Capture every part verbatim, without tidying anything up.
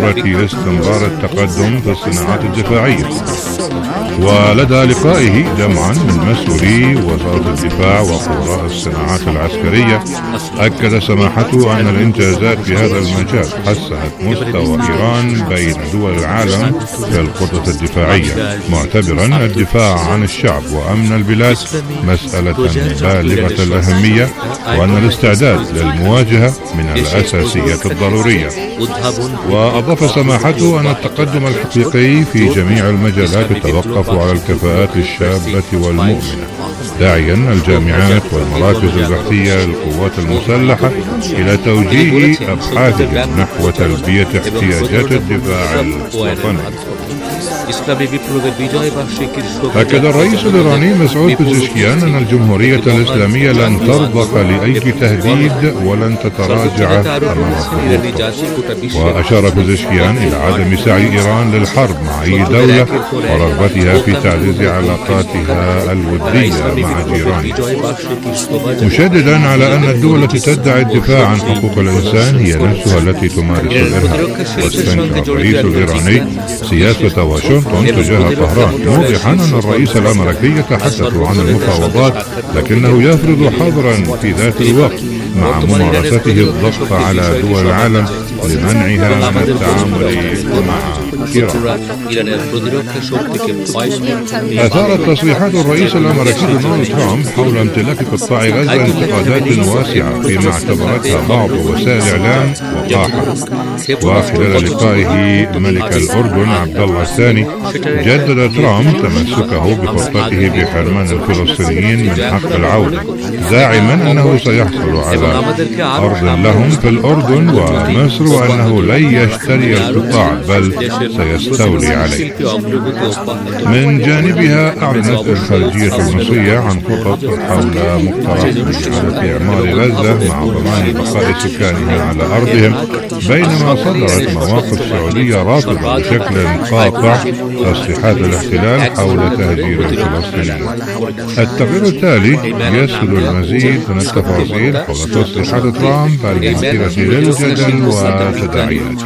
ضرورة استمرار التقدم في الصناعات الدفاعية. ولدى لقائه جمعا من مسؤولي وزارة الدفاع وخبراء الصناعات العسكرية، أكد سماحته أن الإنجازات في هذا المجال حسنت مستوى إيران بين دول العالم في الخطط الدفاعية، معتبرا الدفاع عن الشعب وأمن البلاد مسألة بالغة الأهمية، وأن الاستعداد للمواجهة من الأساسيات الضرورية. وأضاف سماحته أن التقدم الحقيقي في جميع المجالات يتوقف على الكفاءات الشابة والمؤمنة، داعيا الجامعات والمراكز البحثية للقوات المسلحة إلى توجيه أبحاثهم نحو تلبية احتياجات الدفاع الوطني. أكد الرئيس الإيراني مسعود بزشكيان أن الجمهورية الإسلامية لن ترضخ لأي تهديد ولن تتراجع أمام الضغوط. وأشار بزشكيان إلى عدم سعي إيران للحرب مع أي دولة ورغبتها في تعزيز علاقاتها الودية مع جيرانها، مشددا على أن الدول التي تدعي الدفاع عن حقوق الإنسان هي نفسها التي تمارس الإرهاب. واستنكر الرئيس الإيراني سياسة واشنطن تجاه طهران، موضحا أن الرئيس الأمريكي يتحدث عن المفاوضات لكنه يفرض حظرا في ذات الوقت مع ممارسته الضغط على دول العالم لمنعها من التعامل مع إيران. أثارت تصريحات الرئيس الأمريكي دونالد ترامب حول امتلاك قطاع غزة انتقادات واسعة فيما اعتبرتها بعض وسائل الإعلام وقاحة. وخلال لقائه ملك الأردن عبد الله الثاني، جدد ترامب تمسكه بخطته بحرمان الفلسطينيين من حق العودة، زاعما أنه سيحصل على أرض لهم في الأردن ومصر، وأنه لن يشتري القطاع بل سيستولي عليه. من جانبها أعلنت الخارجية المصرية عن خطط حول مقترح إعادة إعمار غزة مع ضمان بقاء سكانها على أرضهم، بينما صدرت مواقف سعودية رافضة بشكل قاطع تصريحات الاحتلال حول تهجير الفلسطينيين. التقرير التالي يسرد المزيد من التفاصيل حول تصريحات ترامب المثيرة للجدل وتداعياته.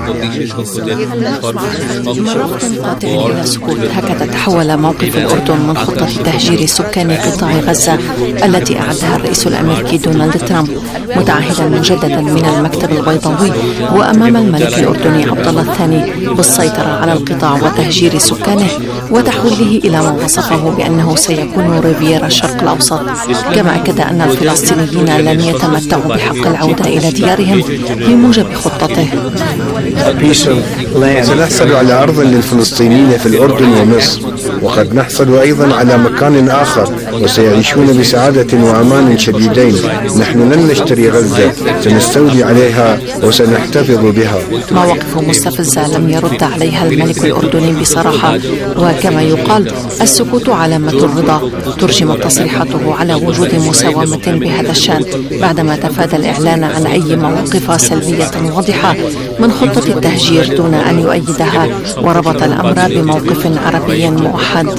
إلى سكوت. هكذا تحول موقف الأردن من خطة تهجير سكان قطاع غزة التي أعدها الرئيس الأمريكي دونالد ترامب، متعهدا مجددا من المكتب البيضاوي وأمام الملك الأردني عبد الله الثاني بالسيطرة على القطاع وتهجير سكانه وتحويله إلى ما وصفه بأنه سيكون ريفيرا الشرق الأوسط. كما أكد أن الفلسطينيين لن يتمتعوا بحق العودة إلى ديارهم بموجب خطته. سنحصل على أرض للفلسطينيين في الأردن ومصر، وقد نحصل أيضا على مكان آخر وسيعيشون بسعادة وأمان شديدين. نحن لن نشتري غزة، سنستولي عليها وسنحتفظ بها. مواقف مستفزة لم يرد عليها الملك الأردني بصراحة، وكما يقال السكوت علامة الرضا. ترجمت تصريحاته على وجود مساومة بهذا الشأن بعدما تفادى الإعلان عن أي مواقف سلبية واضحة من خطة التهجير دون أن يؤيدها، وربط الأمر بموقف عربي موحد.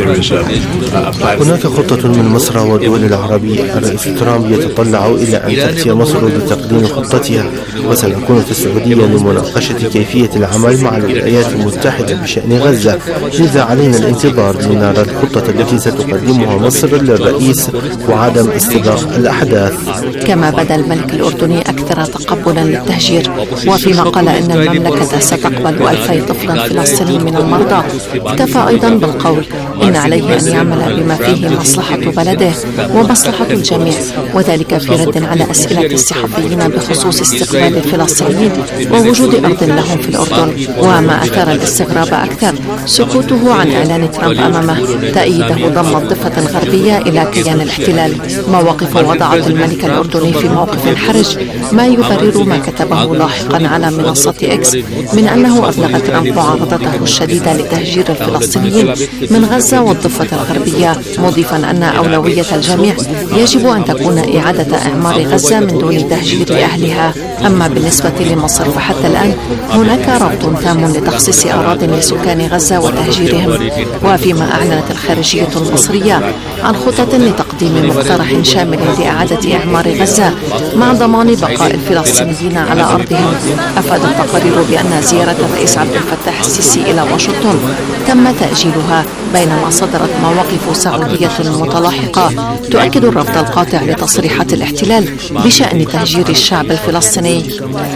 هناك خطة من مصر والدول العربية. الرئيس ترامب يتطلع إلى أن تأتي مصر بتقديم خطتها، وسنكون في السعودية لمناقشة كيفية العمل مع الولايات المتحدة بشأن غزة، لذا علينا الانتظار لنرى الخطة التي ستقدمها مصر للرئيس وعدم استباق الأحداث. كما بدا الملك الأردني أكثر تقبلا للتهجير، وفيما قال أن المملكة ستقبل ألفي طفل فلسطيني من المرضى، اكتفى أيضا بالقول إن عليه أن يعمل بما فيه مصلحة بلده ومصلحة الجميع، وذلك في رد على أسئلة الصحفيين بخصوص استقبال الفلسطينيين ووجود أرض لهم في الأردن. وما أثار الاستغراب أكثر سكوته عن إعلان ترامب أمامه تأييده ضم الضفة الغربية إلى كيان الاحتلال، مواقف وضعت الملك الأردني في موقف حرج، ما يبرر ما كتبه لاحقا على منصة إكس من أنه أبلغ ترامب معارضته الشديدة لتهجير الفلسطينيين من غزة والضفة الغربية، مضيفا أن أولوية الجميع يجب أن تكون إعادة إعمار غزة من دون تهجير أهلها. أما بالنسبة لمصر فحتى الآن هناك رفض تام لتخصيص أراضٍ لسكان غزة وتهجيرهم، وفيما أعلنت الخارجية المصرية عن خطط لتقديم مقترح شامل لإعادة إعمار غزة مع ضمان بقاء الفلسطينيين على أرضهم. أفاد التقارير بأن زيارة الرئيس عبد الفتاح السيسي إلى واشنطن تم تأجيلها، بينما صدرت مواقف سعودية متلاحقة تؤكد الرفض القاطع لتصريحات الاحتلال بشأن تهجير الشعب الفلسطيني.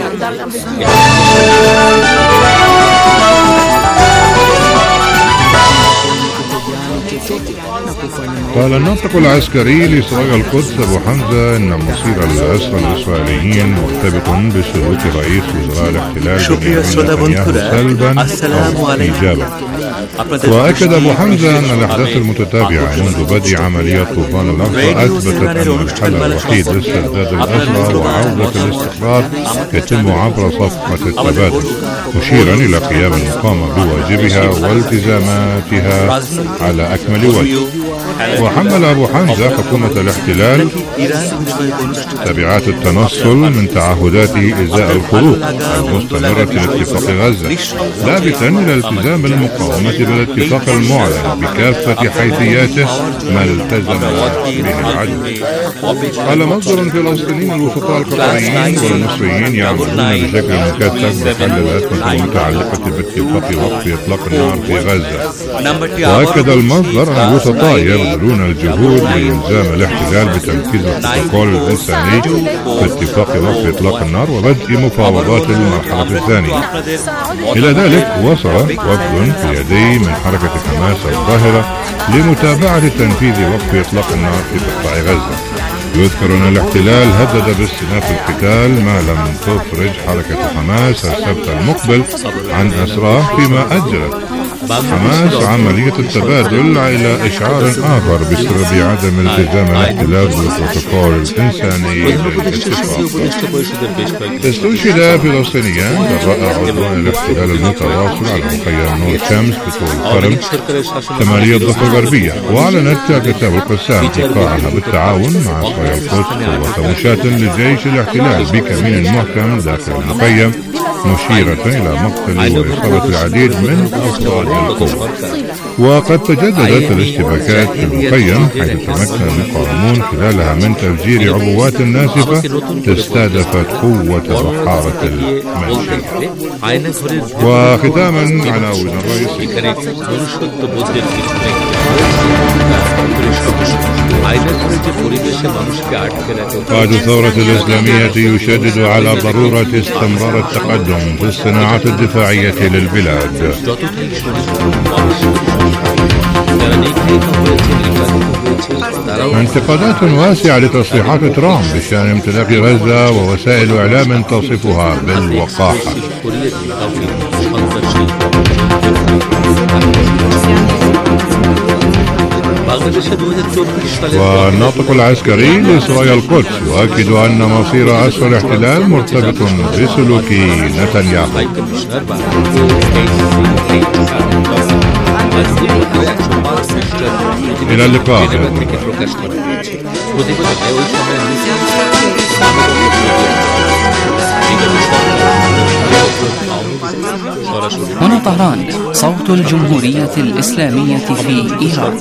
قال الناطق العسكري لإسرائيل القدس أبو حمزة إن مصير الأسرى الإسرائيليين مرتبط بسلوك رئيس وزراء الاحتلال بنيامين نتنياهو سلبا أو إيجابا. وأكد أبو حمزة أن الأحداث المتتابعة منذ بدء عملية طوفان الأقصى أثبتت أن الحل الوحيد لاسترداد الأسرى وعودة الاستقرار يتم عبر صفقة التبادل، مشيرا إلى قيام المقاومة بواجبها والتزاماتها على أكمل وجه. وحمل أبو حمزة حكومة الاحتلال تبعات التنصل من تعهداته إزاء الخروج المستمرة لاتفاق غزة، لافتا إلى التزام المقاومة بالاتفاق المعلن بكافة حيثياته ما التزم به العدو. قال مصدر فلسطيني الوسطاء القطريين والمصريين يعملون بشكل مكثف بحل الأزمة المتعلقة باتفاق وقف إطلاق النار في غزة. وأكد المصدر أن الوسطاء يبذلون الجهود لإلزام الاحتلال بتنفيذ البروتوكول الإنساني في اتفاق وقف إطلاق النار وبدء مفاوضات المرحلة الثانية. إلى ذلك وصل وفد في يدي من حركة حماس القاهرة لمتابعة تنفيذ وقف إطلاق النار في قطاع غزة. يذكر أن الاحتلال هدد باستئناف القتال ما لم تفرج حركة حماس السبت المقبل عن أسراه، فيما أجلت حماس عملية التبادل إلى إشعار آخر بسبب عدم التزام الاحتلال بالبروتوكول الإنساني للاتفاق. استشهد فلسطينيان جراء عدوان الاحتلال المتواصل على مخيم نور شمس بطول القرم شمالية الضفة الغربية. وأعلنت كتاب القسام إيقاعها بالتعاون مع إسرائيل القدس قوة مشاة لجيش الاحتلال بكمين محكم داخل المخيم، مشيرة إلى مقتل وإصابة العديد من أفراد القوة. وقد تجددت الاشتباكات في المخيم حيث تمكن المقاومون خلالها من تفجير عبوات ناسفة استهدفت قوة بحارة المنشية. وختاما عناوين الرئيسية. قائد الثورة الإسلامية يشدد على ضرورة استمرار التقدم في الصناعة الدفاعية للبلاد. انتقادات واسعة لتصريحات ترامب بشأن امتلاك غزة ووسائل إعلام تصفها بالوقاحة. والناطق العسكري لإسرائيل القدس يؤكد أن مصير أسرى الاحتلال مرتبط بسلوك نتنياهو. إلى اللقاء. هنا طهران، صوت الجمهورية الإسلامية في إيران.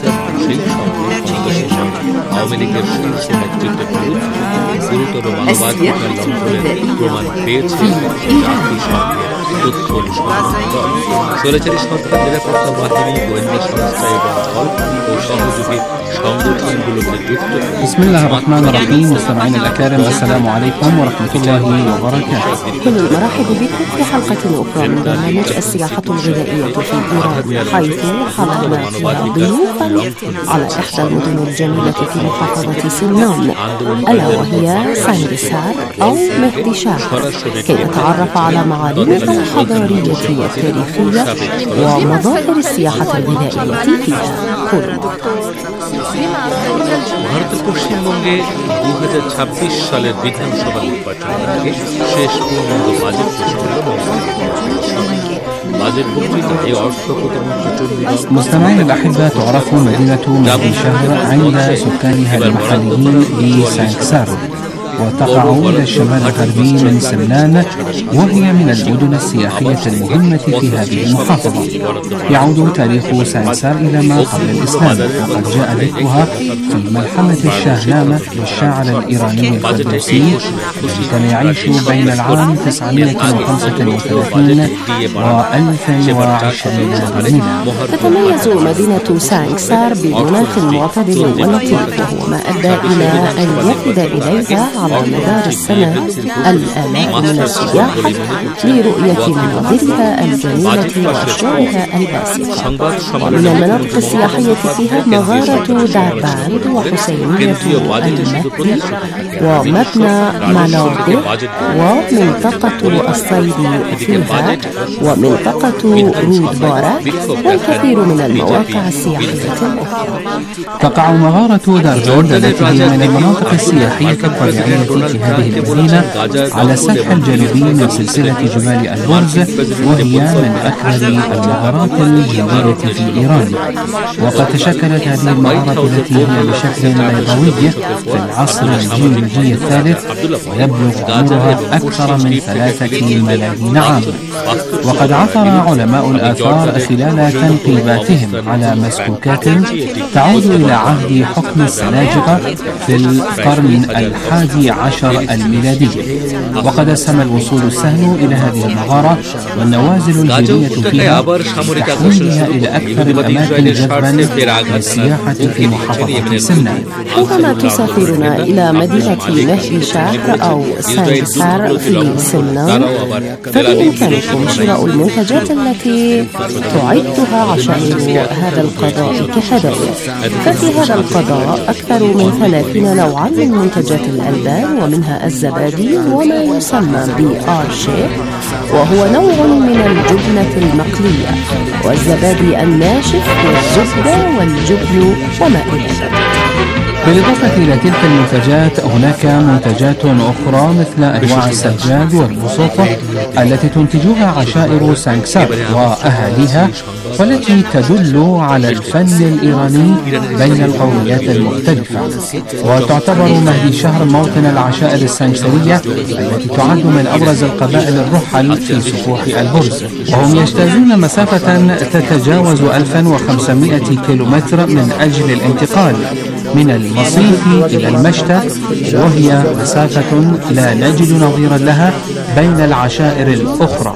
স্বৈরাচারী সরকার নিরাপত্তা বাহিনী গোয়েন্দা সংস্থা এবং ও সহযোগী সংগঠনগুলোকে যুক্ত। بسم الله الرحمن الرحيم. مستمعينا الأكارم، السلام عليكم ورحمة الله وبركاته. كل المرحب بكم في حلقة أخرى من برنامج السياحة الغذائية في إيران، حيث حلقنا فيها ضيوفا على إحدى المدن الجميلة في محافظة سمنان، ألا وهي ساندسار أو مهدشار، كي نتعرف على معالمها الحضارية والتاريخية ومظاهر السياحة الغذائية فيها. ভারতের পশ্চিমবঙ্গে দু হাজার ছাব্বিশ সালের বিধানসভা নির্বাচনের আগে শেষ পূর্ণাঙ্গ বাজেট পেশ করল বাজেট বক্তৃতায় অর্থ প্রতিমন্ত্রী। مستمعينا الأحبة، تعرف مدينة مهدشار عند سكانها المحليين بسانكسار، وتقع إلى الشمال الغربي من سمنان، وهي من المدن السياحية المهمة في هذه المحافظة. يعود تاريخ سانكسار إلى ما قبل الإسلام، وقد جاء ذكرها في ملحمة الشاهنامة للشاعر الإيراني الفردوسي، الذي كان يعيش بين العام تسعمائة وخمسة وثلاثين و ألف وعشرين ميلاد. تتميز مدينة سانكسار بمناخ معتدل ولطيف، وهو ما أدى إلى أن يفد إليها على مدار السنة الآلاف من السياح لرؤية مناظرها الجميلة وأشجارها الباسقة. ومن المناطق السياحية فيها مغارة دارباند وحسينية المهدي ومبنى مالوبي ومنطقة الصيد فيها ومنطقة رودبارا والكثير من المواقع السياحية الأخرى. تقع مغارة دارباند التي هي من المناطق السياحية الطبيعية في هذه المدينة على الساحل الجنوبي من سلسلة جبال البرز، وهي من أكبر المغارات الجبلية في إيران. وقد تشكلت هذه المغارة التي هي بشكل بيضاوي في العصر الجيولوجي الثالث، ويبلغ عمرها أكثر من ثلاثة ملايين عام. وقد عثر علماء الآثار خلال تنقيباتهم على مسكوكات تعود إلى عهد حكم السلاجقة في القرن الحادي عشر الميلادي. وقد أسهم الوصول السهل إلى هذه المغارة والنوازل الجيرية فيها تحويلها إلى أكثر الأماكن جذبا للسياحة في محافظة سمنان. حينما تسافرون إلى مدينة مهدي شهر أو سانكسار في سمنان، فبإمكانكم شراء المنتجات التي تعدها عشائر هذا القضاء كهدايا. ففي هذا القضاء أكثر من ثلاثين نوعا من منتجات الألبان، ومنها الزبادي وما يسمى بآرشي، وهو نوع من الجبنة المقلية، والزبادي الناشف والزبدة والجبن وما إلى ذلك. بالإضافة إلى تلك المنتجات هناك منتجات أخرى مثل أنواع السجاد والبساطة التي تنتجها عشائر سانكسار وأهاليها، والتي تدل على الفن الإيراني بين القوميات المختلفة. وتعتبر مهدي شهر موطن العشائر السانكسارية التي تعد من أبرز القبائل الرحل في سفوح البرز، وهم يجتازون مسافة تتجاوز ألف وخمسمائة كيلومتر من أجل الانتقال من المصيف إلى المشتى، وهي مسافة لا نجد نظيرا لها بين العشائر الأخرى.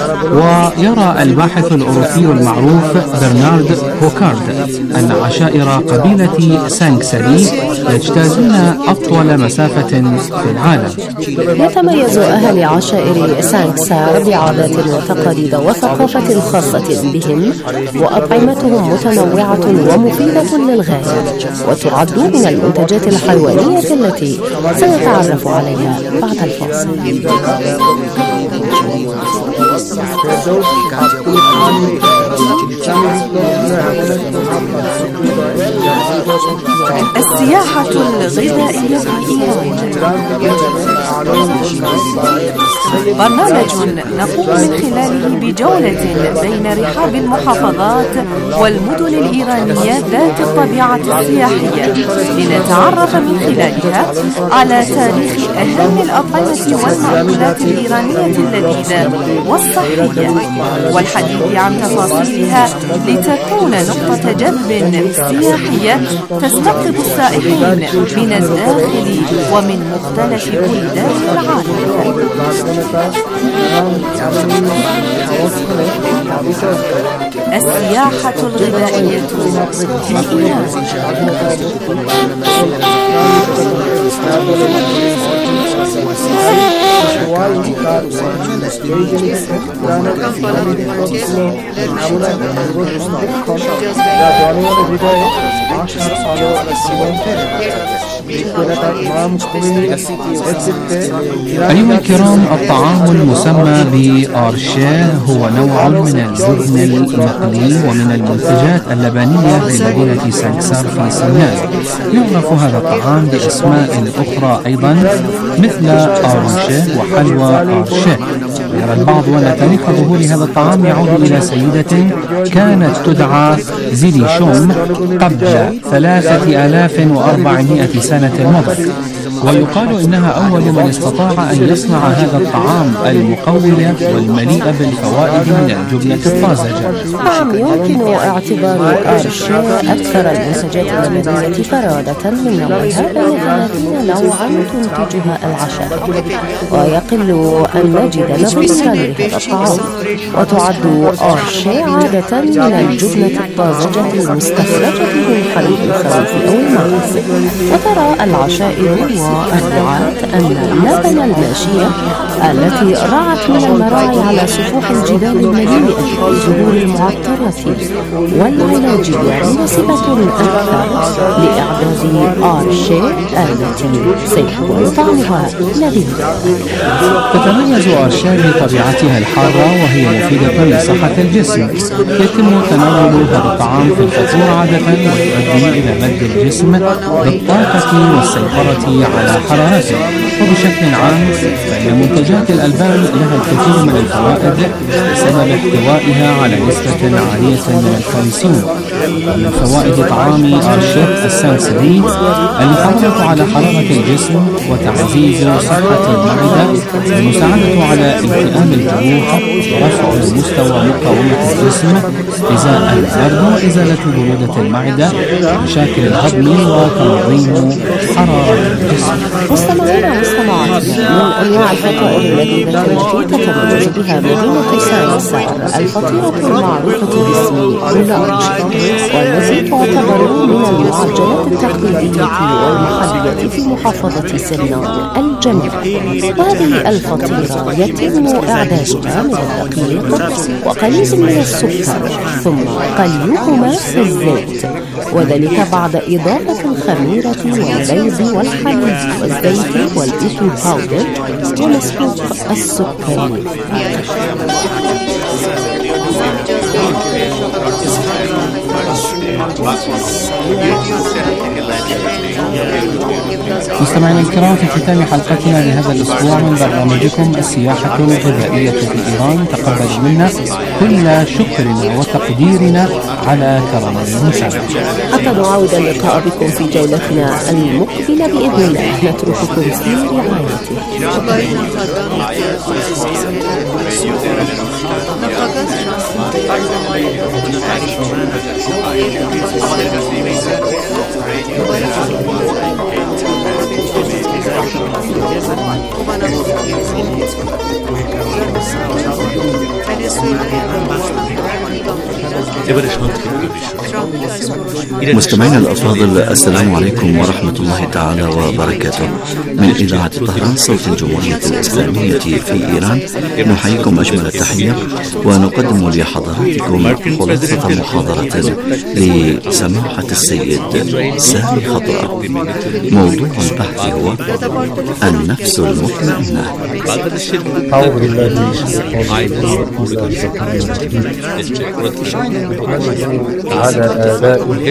ويرى الباحث الأوروبي المعروف برنارد هوكارد أن عشائر قبيلة سانكساري يجتازون أطول مسافة في العالم. يتميز أهل عشائر سانكسار بعادات وتقاليد وثقافة خاصة بهم، وأطعمتهم متنوعة ومفيدة للغاية، وتعد من المنتجات الحيوانية التي سنتعرف عليها بعد الفاصل. السياحة الغذائية في إيران، برنامج نقوم من خلاله بجولة بين رحاب المحافظات والمدن الإيرانية ذات الطبيعة السياحية، لنتعرف من خلالها على تاريخ أهم الأطعمة والمأكولات الإيرانية اللذيذة والصحية، والحديث عن تفاصيلها لتكون نقطة جذب سياحية تستقطب السائحين من الداخل ومن مختلف بلدان العالم. السياحة الغذائية في إيران. أيها الكرام، الطعام المسمى بآرشيه هو نوع من الجبن المقلي ومن المنتجات اللبنية لمدينة سانكسار في سمنان. يعرف هذا الطعام بأسماء أخرى أيضا مثل آرشيه وحلوى آرشيه. ويرى البعض أن تاريخ ظهور هذا الطعام يعود إلى سيدة كانت تدعى زيلي شوم قبل ثلاثة آلاف وأربعمائة سنة مضت، ويقال إنها أول من استطاع أن يصنع هذا الطعام المقوي والمليء بالفوائد من الجبنة الطازجة. نعم، يمكن اعتبار آرشي أكثر المنتجات اللبنية فرادة من نوعها بين ثلاثين نوعا تنتجها العشائر، ويقل أن نجد نظيرا لهذا الطعام. وتعد آرشي عادة من الجبنة الطازجة المستخرجة من حليب الخروف أو الماعز. وترى العشائر والرعاة أن اللبن الماشية التي رعت من المراعي على سفوح الجبال المليئة بالزهور المعطرة والعلاجية مناسبة أكثر لإعداد آرشي التي سيكون طعمها لذيذا. تتميز آرشي بطبيعتها الحارة وهي مفيدة لصحة الجسم. يتم تناول هذا الطعام في الفطور عادة ويؤدي إلى مد الجسم بالطاقة والسيطرة على حرارته. وبشكل عام فإن منتجات الألبان لها الكثير من الفوائد بسبب احتوائها على نسبة عالية من الكالسيوم. ومن فوائد طعام آرشي السانسري المحافظة على حرارة الجسم وتعزيز صحة المعدة والمساعدة على التئام الجروح ورفع مستوى مقاومة الجسم إزاء البرد وإزالة برودة المعدة ومشاكل الهضم وتنظيم حرارة الجسم. مستمعينا مستمعاتنا، من أنواع الفطائر اللذيذة التي تتميز بها مدينة سانسار الفطيرة المعروفة باسم بولانج، والتي تعتبر من المعجنات التقليدية والمحلية في محافظة سرنان الجنوب. وهذه الفطيرة يتم إعدادها من الدقيق وقليل من السكر ثم قليهما في الزيت، وذلك بعد إضافة الخميرة والبيض والحليب والزيت والبيكنج باودر ومسحوق السكر. مستمعينا الكرام، في ختام حلقتنا لهذا الأسبوع من برنامجكم السياحة الغذائية في إيران، تقبلوا منا كل شكرنا وتقديرنا على كرم المساعدة. حتى نعود اللقاء بكم في جولتنا المقبلة بإذن الله، نترككم في رعايته. مستمعينا الأفاضل، السلام عليكم ورحمة الله تعالى وبركاته. من إذاعة طهران صوت الجمهورية الإسلامية في إيران نحييكم أجمل التحية ونقدم لحضراتكم خلاصة محاضرة لسماحة السيد سامي خضراء. موضوع البحث هو النفس المطمئنة. أعوذ بالله من الشيطان الرجيم. على آبائه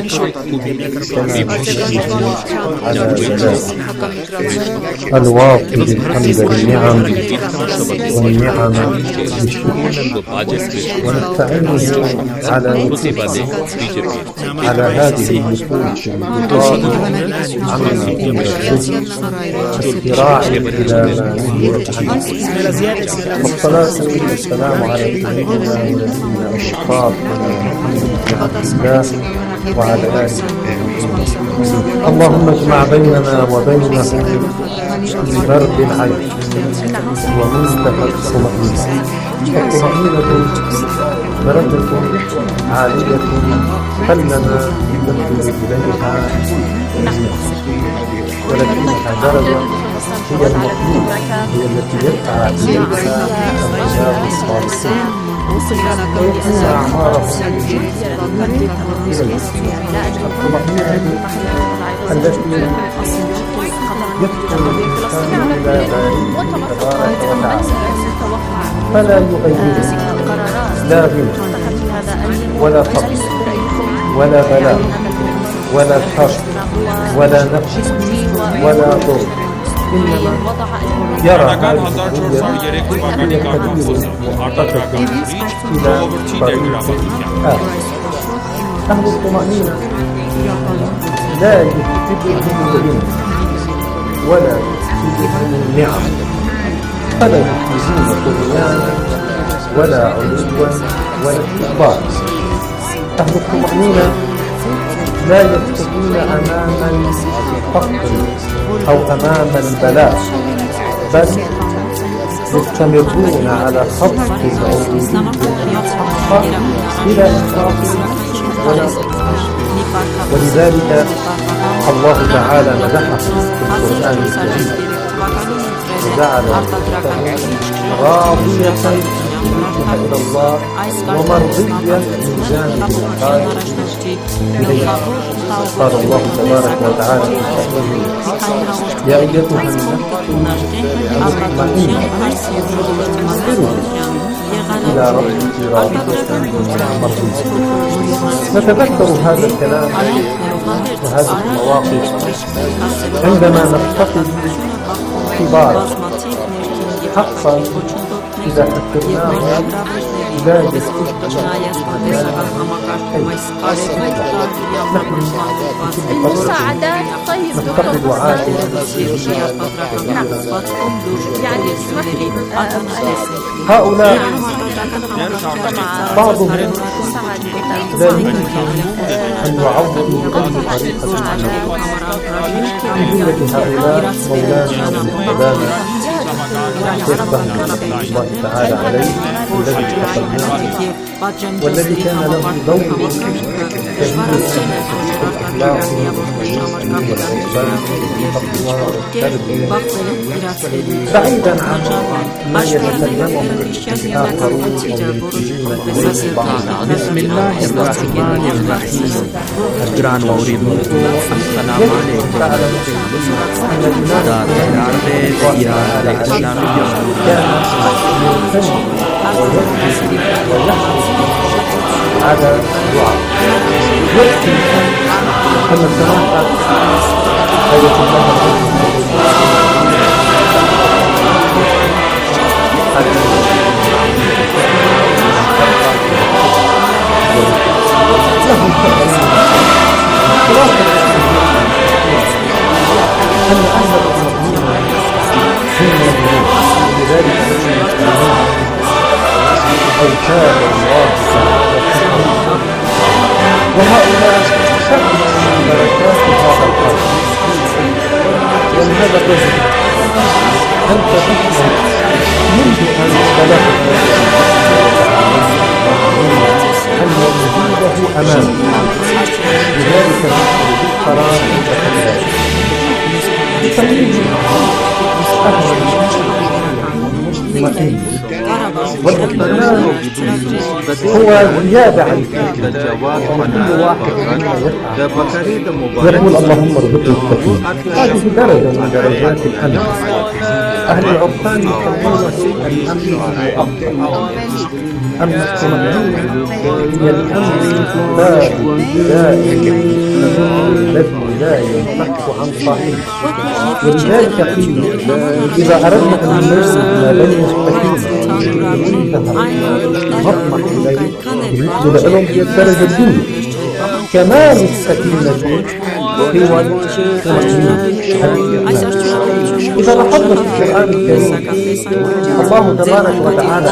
على آبائه الواقي بالحمد بالنعم والنعم بالشكر، ونستعينه على على هذه النفوس البطاقة عما أمر به الذراع إلى ما نهيت عنه. والصلاة والسلام على سيدنا ونبينا الشفاء محمد بن عبد الله وعلى آله. اللهم اجمع بيننا وبينهم في برد العيش ومنتهى الطمأنينة. الطمأنينة درجة عالية قلما ندخل إليها، ولكنها درجة هي المطلوبة، هي التي يسعى إليها الرجال الصالحون ويكون أعمارهم إلى الطمأنينة التي يدخل الإنسان إلى بارئه تبارك وتعالى فلا يغيره لا غنى ولا فقر ولا بلاء ولا شر ولا نفس ولا ضر، إنما يرى هذه الدنيا هي سبيل مؤقتة إلى طريق آخر. أهل الطمأنينة لا يفقدهم الغنى ولا تزيدهم النعم فلا يحيزون طغيانا ولا علوا ولا استكبارا. أهل الطمأنينة لا يسكتون أمام الفقر أو أمام البلاء، بل يستمرون على خط العبودية بلا إسراف ولا إفراط. ولذلك الله تعالى مدحه في القرآن الكريم وجعل راضية إلى الله ومرضية من جانب الخير إليه. قال الله تبارك وتعالى في شأنه: يا أيتها النفس المطمئنة إلى ربك راضية مرضية. نتذكر هذا الكلام وهذه المواقف عندما نفتقد كبارا حقا إذا فكرناها لا يستطيع مساعدات. طيب نفتقد عائلة هؤلاء بعضهم لا يمكن أن يعوضوا بأي طريقة في جملة هؤلاء مولانا مولانا الشيخ رحمة الله تعالى عليه الذي تقدم والذي كان له دور كبير في الأخلاق والعرفان والتقوى والتربية بعيدا عن ما يتكلمه الآخرون. بسم الله الرحمن الرحيم. أجران وأريد السلام عليكم. على الدعاء يكفي أن السماحة آية الله أن أهل المؤمنين هم المؤمنون لذلك أوتار الله وهؤلاء شأن من بركات هذا القرن. ولهذا تجد أنت تفهم منذ أن بلغت أن وجوده أمامك، لذلك نحن بالقرار بتقليد أهل المطمئن. والاطمئنان هو زيادة عن كل واحد منا يقول اللهم ارزقني السكينة. هذه درجة من درجات الأمن. أهل العرفان يسمونه الأمن المؤقت. أما الطمأنينة هي الأمن الدائم الذي لا ينفك عن صاحبه. ولذلك قيل إذا أردنا أن نرسل ما بين السكينة مطمح إليه بالنسبة لهم هي الدرجة الدنيا. كمال السكينة هو الطمأنينة. إذا لاحظنا في القرآن الكريم الله تبارك وتعالى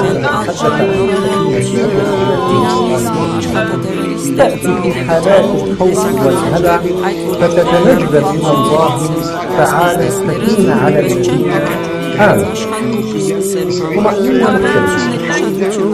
تأتي في حالات الخوف والهلع فتتنزل من الله تعالى السكينة على الذين آمنوا. طمأنينة مختلفة،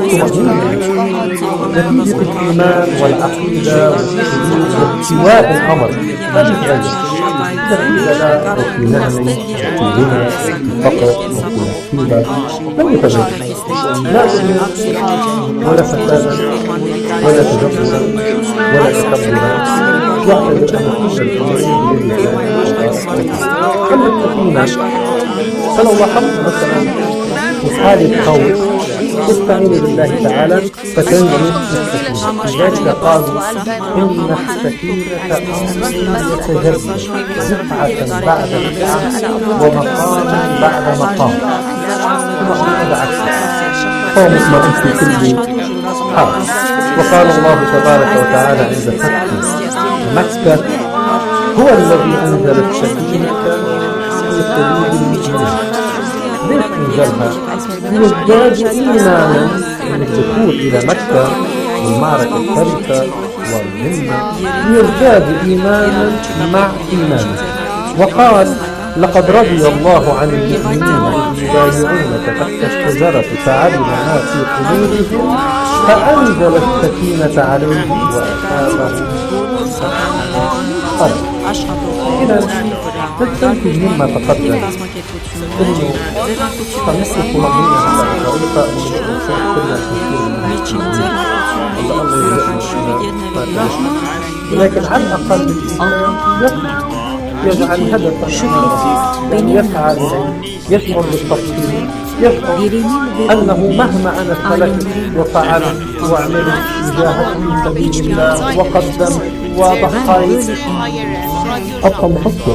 نتيجة الإيمان والعقيدة واستواء الأمر لا تتغير. نتيجة وفي نعم وفي غنى وفي فقر وفي مصيبة لم يتغير، لا ظلم ولا فسادا ولا تجبرا ولا تكبرا. يعتبر أن السكينة فلو لاحظت مثلا في حال الخوف تستعين بالله تعالى فتنزل السكينة. لذلك قالوا إن السكينة أمر يتجلى رفعة بعد رفعة ومقاما بعد مقام. ثم بالعكس هو مطمئن في كل حال. وقال الله تبارك وتعالى عند فتح مكة هو الذي أنزل السكينة في قلوب ليش نزلها؟ يزداد إيمانا من الدخول إلى مكة والمعركة الثالثة والهمة يزداد إيمانا مع إيمانه. وقال لقد رضي الله عن المؤمنين يبايعونك تحت الشجرة فعلم ما في قلوبهم فأنزل السكينة عليهم وأثابهم فتحا. إذا تستنتج مما تقدم أنه طريقة الطمأنينة على طريقة لكن على الأقل يجعل هدفا يسعى يشعر بالتفصيل، يشعر أنه مهما أنا سلكت وفعلت وعملت وجاهدت في سبيل الله وقدمت وضحيت أبقى مقصر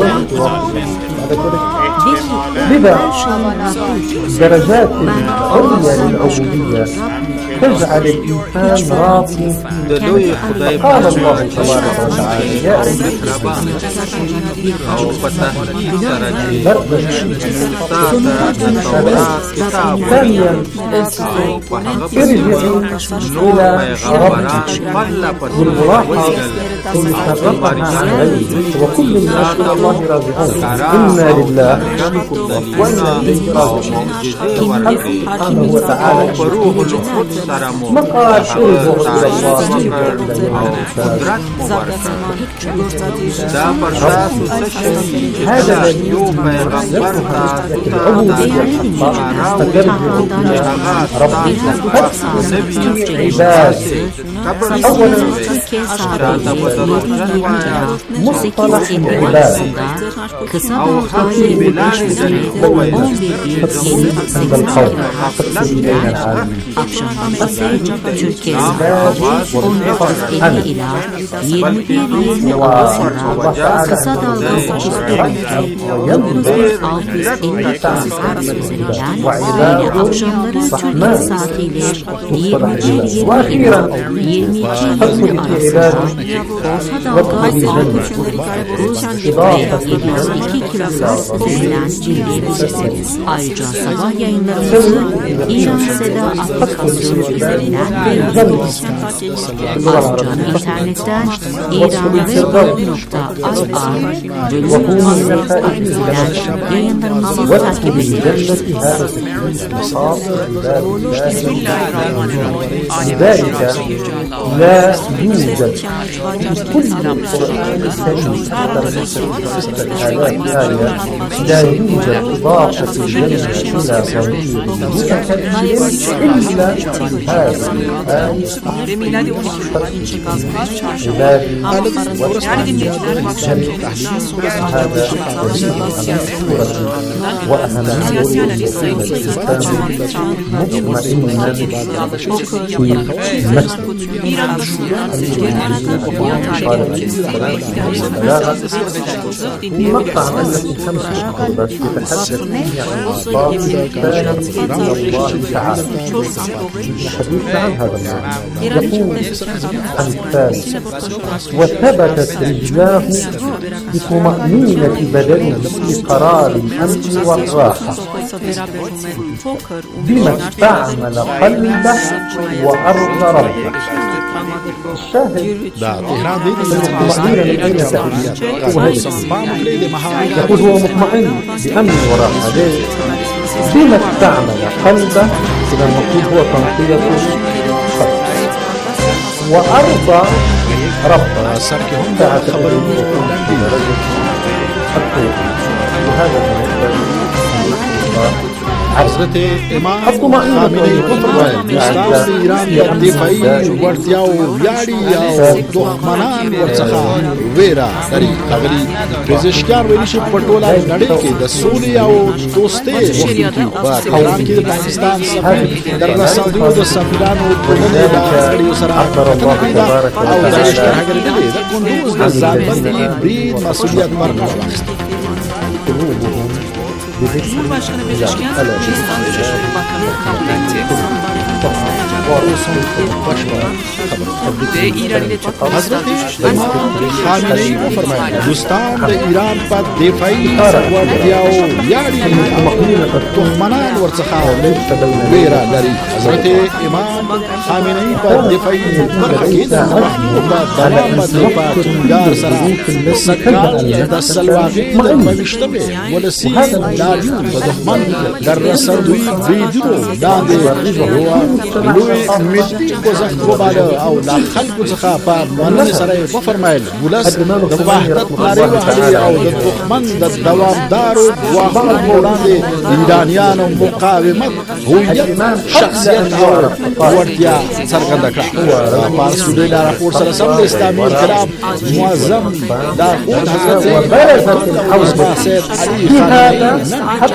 لذا درجات العليا للعبودية تجعل الإنسان راضي. قال الله تبارك وتعالى يا ثانيا ارجعوا إلى ربك بالملاحظة ثم شرفها عن غيره وكل الناس إلى الله راجعون. إنا لله وإنا إليه راجعون. سبحانه وتعالى ما قال ارجعوا إلى الله هذا الذي العبودية الحقة فترجع إلى ربك عباد. أولا مصطلح العباد تفصيل عند القوم تفصيل بين العالمين وأخيرا تدخل في عبادة وادخل الجنة إضافة Ayrıca sabah yayınlarımızı İran Seda aplikasyon üzerinden yayınlıyoruz. Ayrıca internetten iranweb nokta ir bölüm üzerinden yayınlarımızı takip edebilirsiniz. لذلك لا يوجد في كل لا يوجد إضافة الجنة إلى ضمير المتكلم إلا هذه الآية هذا وأهمية مطمئنا في المسجد في مقطع التي خمس خطبات يتحدث فيها عن أخبار كانت من الله تعالى. الحديث عن هذا المعنى يقول الثالث وثبتت رجلاه بطمأنينة بدنه في قرار الأمن والراحة بما استعمل قلبه وأرض ربه. الشاهد الطمأنينة من أين تأتي؟ يقول هو مطمئن بأمن وراحة بما استعمل قلبه إذا المطلوب هو تنقية القلب وأرضى ربه تعتبر في درجة التوحيد. وهذا حضرت امام خامنه فرمایي استاد ایران د دفاعي ورتیاو ویاړي او دښمنان ورڅخه ویرا لري. خبري پزشکان ویلي چې په ټوله نړۍ کې د سولې او دوستۍ غوښتونکي په ایران کې د پاکستان سفیر در رسولو د سفیرانو په نوم د اړیو سره او د اشتراک هغه د کندوز د ځانبندۍ برید مسؤلیت پر واخیست. Cumhurbaşkanı Pezeshkian, Pakistan Dışişleri Bakanı Kamil حضرت امام خامنه‌ای وفرمایل هندوستان د ایران په دفاعي وړتیاو یاري دښمنان ورڅخه ویره لري. حضرت امام خامنه‌ای په دفاعي برخه کې د محمود د دوام په دفاع ټینګار سره سکرات د سلواغې د پښتمه ولسی لاریو د دښمن در رسندوی بریدونو لاندې لوی ملي کوزخ وباله او لا خلکو څخه په مننه سره وفرمایل ولس د وحدت نارې وهلې او د دښمن د دوامدارو واخلو وړاندې ایرانیانو مقاومت هویت شخصیت او ورتیا څرګنده کړه. پارس ټوډے دا راپور سره سم د اسلامي انقلاب معظم دا حضرت عثمان سید علي خامنه‌ای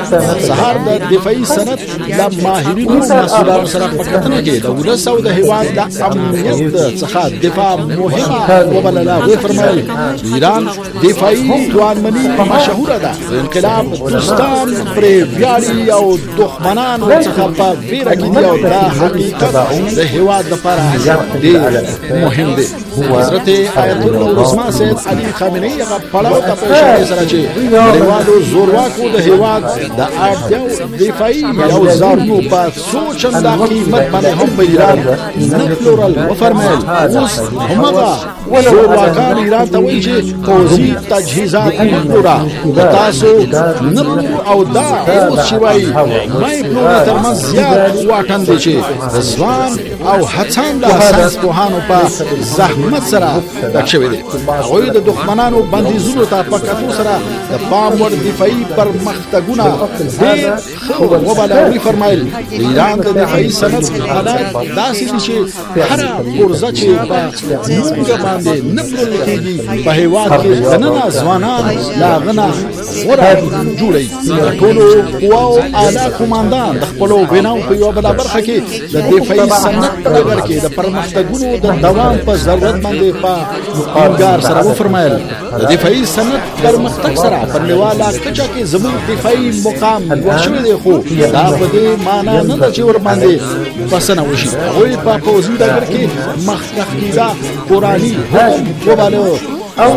سهار د دفاعي سند د ماهرینو مسؤلانو سره په کتنه کې د ولس او د هیواد د امنیت څخه دفاع مهمه وبلله. وی فرمایل ایران دفاعي توانمني مشهوره ده. انقلاب دوستان پر ویاړي او دښمنان څخه په ویره کې دي او دا حقیقت د هیواد لپاره ډېر مهم دی. حضرت آیت الله عثمان سید علي خامنه‌ای هغه پړاو ته پېښه سره چې هیوادو زورواکو د هیواد د اړتیاو دفاعي او زارنو په سوچن د قیمت باندې هم په ایران نه پلورل. وفرمایل اوس همغه زورواکان ایران ته وایي چې پوځي تجهیزات نه پلورا تاسو نه او دا اوس چې وایي مې پلوري تر منځ زیات واټن دی چې ځوان او هڅاند اساس پوهانو په زحمت سره ډک شوی دی. هغوی د دښمنانو بندیزونو ته په کتو سره د پام وړ دفاعي پرمختګونه ډېر ښه وباله. وی فرمایل ایران د دفاعي صنعت حالات داسې دي چې هره پرزه چې په موږ باندې نه پلورل کېږي په هېواد کې دننه ځوانان له هغه نه غوره جوړوي. د ټولو قواو اعلی قماندان د خپلو ویناو په یوه بله برخه کې د دفاعي صنعت په ډګر کې د پرمختګونو د دوام په ضرورت باندې په ټینګار سره وفرمایل د دفاعي صنعت پرمختګ سره په نړیواله کچه کې زموږ دفاعي مقام لوړ شوی دی، خو دا په دې معنا نه ده چې ورباندې بسنه وشي. هغوی په پوځي ډګر کې مخکښ کېدا قرآني حکم وباله او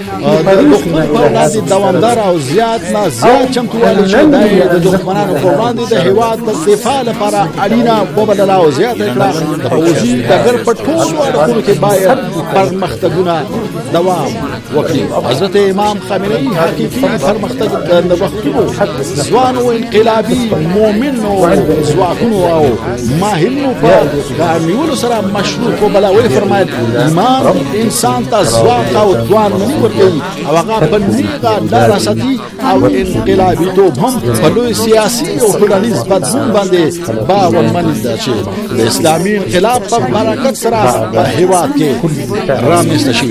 د دښمن په وړاندې دوامدار او زیات نه زیات چمتووالی چې دی د دښمنانو په وړاندې د هېواد د دفاع لپاره اړینه وبلله او زیاته کړه. د پوځي ډګر په ټولو اړخونو کې باید پرمختګونه دوام وکړي. حضرت امام خامنه‌ای حقیقي پرمختګ د نوښتونو ځوانو انقلابي مومنو ځواکونو او ماهرینو په کار نیولو سره مشروط وبله. ویې فرمایل ایمان انسان ته ځواک او توانمني ورکوي او هغه په نیغه لاره ساتي او انقلابیتوب هم په لوی سیاسي او ټولنیز بدلون باندې باورمند ده چې د اسلامي انقلاب په برکت سره په هېواد کې رامنځته شوي.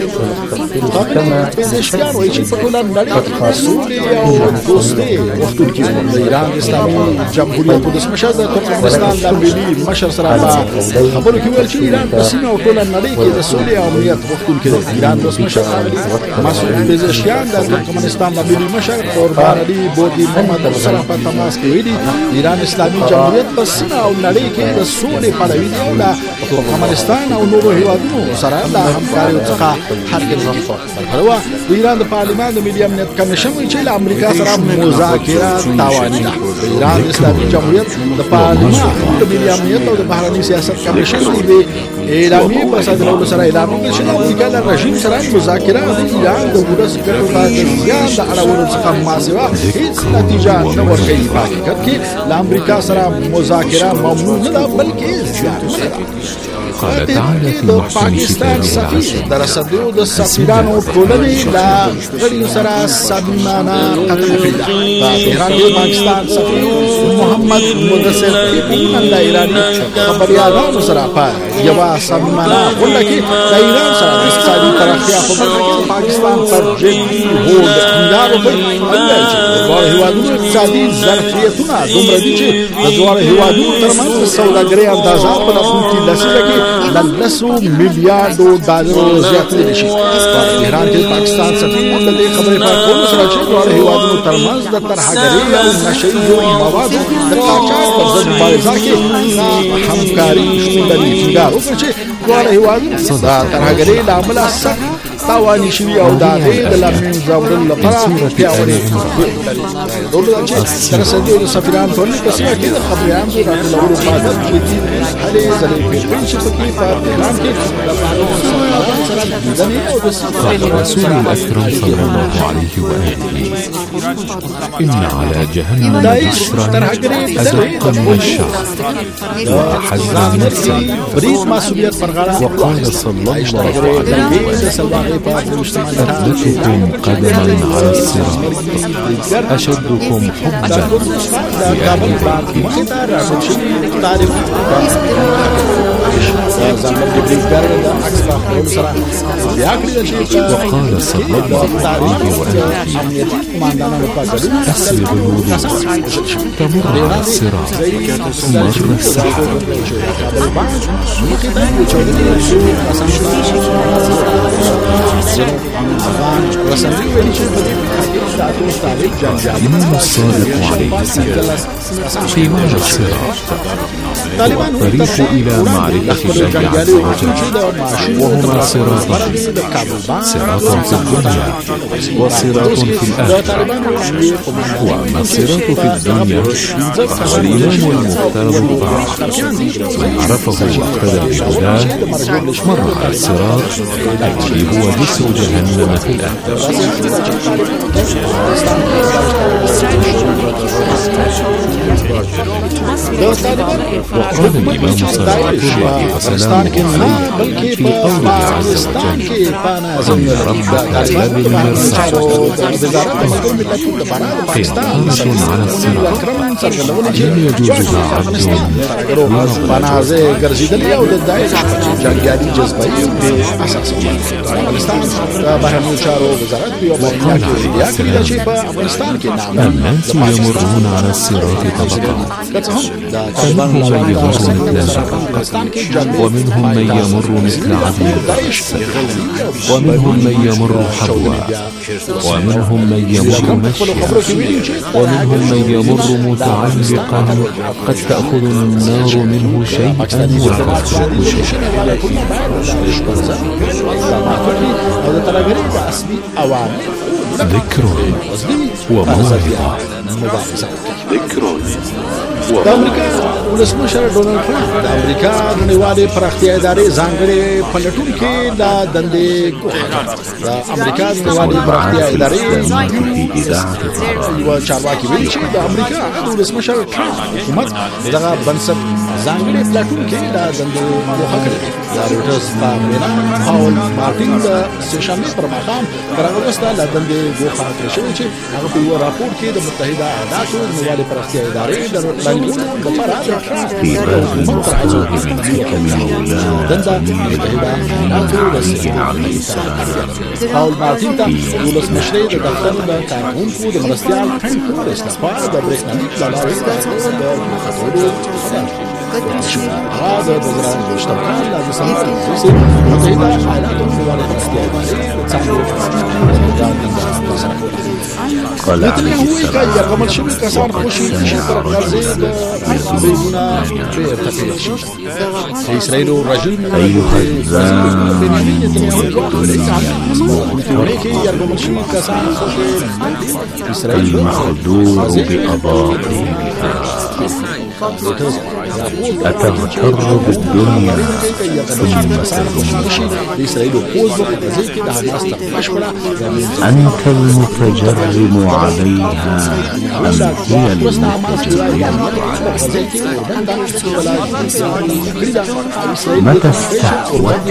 پزشکیان وایي چې په ټوله نړۍ کې د سولې او دوستۍ غوښتونکي د ایران اسلامي جمهوریت ولسمشر د ترکمنستان د ملي مشر سره په خبرو کې ویل چې ایران په سیمه او ټوله نړۍ کې د سولې او امنیت غوښتونکی دی. ایران ولسمشر مسعود پزشکیان د ترکمنستان د ملي مشر قربان علي بودی محمد سره په تماس کې ویلي ایران اسلامي جمهوریت په سیمه او نړۍ کې د سولې پلوي دی او له ترکمنستان او نورو هېوادونو سره د همکاریو څخه هرګز نه پروا. د ایران د پارلمان د ملي امنیت کمیشن وایي چې له امریکا سره مذاکره تاواني ده. د ایران اسلامي جمهوریت د پارلمان د ملي امنیت او د بهرني سیاست کمیشن د اعلامیې په صادرولو سره اعلان وکړ چې د امریکا له رژیم سره مذاکره د ایران د ولس ګټو ته د زیان د اړولو څخه ما سوا هېڅ نتیجه نه ورکوي. په حقیقت کې له امریکا سره مذاکره ممنوع نه ده بلکې زیانمنه ده. قال تعالى في محكم كتابه د رسندو د سفیرانو ټولنې له غړیو سره صمیمانه قطعه کړې ده. په تهران کې پاکستان سفیر محمد مدثر ابن د ایراني خبریالانو سره په یوه صمیمانه غونډه کې د ایران سره د اقتصادي پراختیا په برخه کې پاکستان پر جدي هوډ ټینګار وکړ. ویل چې د دواړو هېوادونو اقتصادي ظرفیتونه دومره دي چې د دواړو هېوادونو ترمنځ د سوداګرۍ اندازه په راتلونکي لسیزه کې له لسو میلیارډو ډالرو زیاتې شي. په ایران کې پاکستان سفیر د دې خبرې په کولو سره چې دواړه هیوادونو ترمنځ د ترهګرۍ او نشهیي موادو د قاچاق پر ضد مبارزه کې همکاري شتون لري. ټینګار وکړ چې دواړه هیوادونه د ترهګرۍ له امله سخت تاواني شوي او د هغې د له منځه وړلو لپاره پیاوړې دولت چې د رسنیو د سفیرانو ټولنې په سیمه کې د خبریالانو د راټولولو په هدف جدي هلې ځلې پیل کړي چې په کې په تهران کې د قانون سرغړونې سره لیدنې او د قال الرسول الأكرم صلى الله عليه وآله إن على جهنم بشرا أدق المشاة وأحز المرسل. وقال صلى الله عليه وسلم أثبتكم قدما على الصراط أشدكم حبا لأهل بيتي. وقال صلى الله عليه وآله أسرع الوضوء تمر على الصراط مر السحاب. الإمام الصادق عليه السلام في معنى الصراط الطريق إلى معرفة الله عز وجل، وهما صراطان: صراط في الدنيا وصراط في الآخرة. وأما الصراط في الدنيا فالإمام المفترض الطاعة، من عرفه واقتدى بهداه مر على الصراط الذي هو جسر جهنم في الآخرة. وقال الإمام صلى الله عليه وسلم في قوله عز وجل: ومن ربك باب المرسى قيامة على الصراط لا يجوزها عبد وقال عليه السلام: الناس يمرون على الصراط طبقات، فمنهم من يمر مثل الجرقة، ومنهم من يمر مثل عدل الرأس، ومنهم من يمر حبوا، ومنهم من يمر مشيا، ومنهم من يمر متعلقا قد تأخذ النار منه شيئا وتترك شيئا. ذكر وموعظة. ذكر د امریکا ولسمشر ډونالډ ټرمپ د امریکا د نړیوالې پراختیا ادارې ځانګړي پلټونکي د دندې د امریکا د نړیوالې پراختیا ادارې یو چارواکي ویلي چې د امریکا د ولسمشر ټرمپ حکومت دغه بنسټ ځانګړي پلټونکي د دندې موخه کړې. د روټرز په وینا پاول مارټین د سیشنبې پر ماښام تر هغه وروسته له دندې ګوښه کړې شوې چې هغه په یوه راپور کې د متحده ایالاتو د نړیوالې پراختیا ادارې د في باب المختار من حكم مولاه عليه السلام. پاول مارټین ته ولسمشرۍ د دفتر د کارکوونکو د مرستیال ټرمپ د استعفا د برېښنالیک له لارې د خبرو هغه د وزارت مشترکان له دسمبر چې متحده ایالاتو د نړیوالې پراختیا ادارې قال عليه السلام: أيها الزاني المخدوع بأباطيلها أتغتر بالدنيا ثم تزول. أنت المتجرم عليها أم هي المتجرم متى استحوت